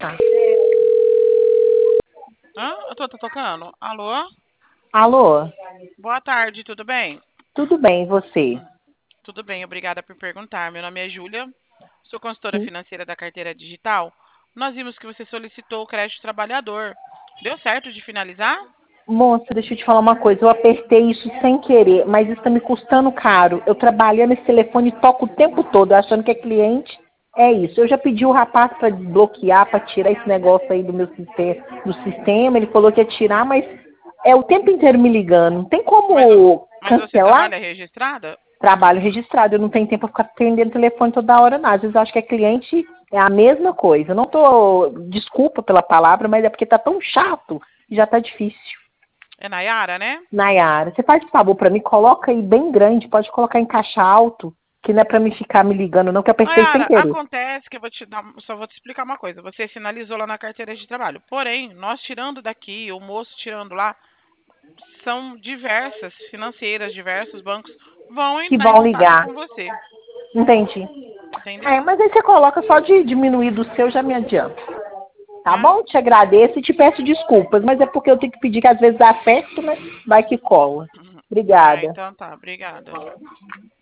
Tá. Eu tô tocando. Alô? Alô? Boa tarde, tudo bem? Tudo bem, e você? Tudo bem, obrigada por perguntar. Meu nome é Júlia, sou consultora Sim. financeira da carteira digital. Nós vimos que você solicitou o crédito trabalhador. Deu certo de finalizar? Moça, deixa eu te falar uma coisa. Eu apertei isso sem querer, mas isso está me custando caro. Eu trabalhando esse telefone e toco o tempo todo, achando que é cliente. É isso. Eu já pedi o rapaz para desbloquear, para tirar esse negócio aí do meu sistema. Ele falou que ia tirar, mas é o tempo inteiro me ligando. Não tem Mas, como mas você cancelar? trabalha registrada? Trabalho registrado. Eu não tenho tempo para ficar atendendo o telefone toda hora, não. Às vezes eu acho que é cliente, é a mesma coisa. Eu não tô, desculpa pela palavra, mas é porque tá tão chato e já tá difícil. É Nayara, né? Nayara, você faz um favor para mim, coloca aí bem grande, pode colocar em caixa alto, que não é para me ficar me ligando, não, que eu apertei sem Nayara, querer. acontece que eu só vou te explicar uma coisa. Você finalizou lá na carteira de trabalho. Porém, nós tirando daqui, o moço tirando lá, são diversas financeiras, diversos bancos vão Que entrar em vão contato ligar. com você, Entendi. É, entendeu? mas aí você coloca só de diminuir do seu, já me adianta. Tá Né? bom? Te agradeço e te peço desculpas, mas é porque eu tenho que pedir que às vezes aperto, né? Vai que cola. Ah, Obrigada. então tá, obrigada.